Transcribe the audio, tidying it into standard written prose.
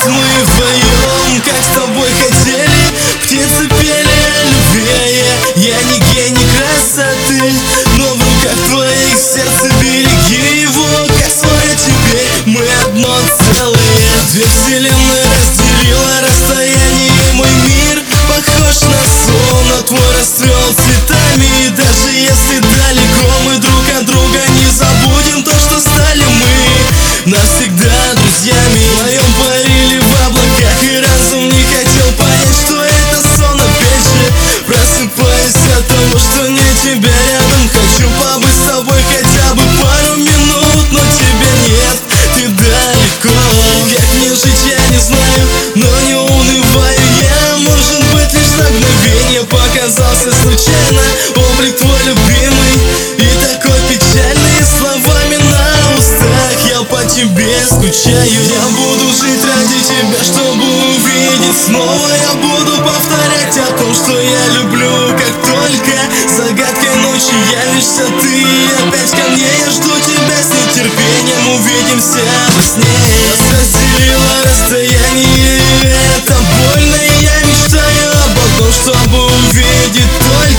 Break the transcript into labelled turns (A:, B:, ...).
A: мы вдвоем, как с тобой хотели. Птицы пели о любви, я не гений красоты, но в руках твоих сердце береги его, как свое теперь мы одно целое. Две вселенные разделило расстояние, и мой мир похож на сон, но твой расцвел цветами. И даже если далеко, мы друг от друга не забудем то, что стали мы навсегда друзьями. Вдвоем парили в облаках, и разум не хотел понять, что это сон. Опять же просыпаюсь от того, что нет тебя рядом. Хочу побыть с тобой хотя бы пару минут, но тебя нет, ты далеко. Как мне жить, я не знаю, но не унываю я. Может быть, лишь на мгновение показался случайно облик твой любимый, и такой печальный, словами на устах я по тебе скучаю. Я буду жить ради тебя, чтобы увидеть снова. Я буду повторять о том, что я люблю, как только загадкой ночи явишься ты опять ко мне. Я жду тебя с нетерпением, увидимся во сне. Нас разделило расстояние, это больно, и я мечтаю об одном, чтобы увидеть только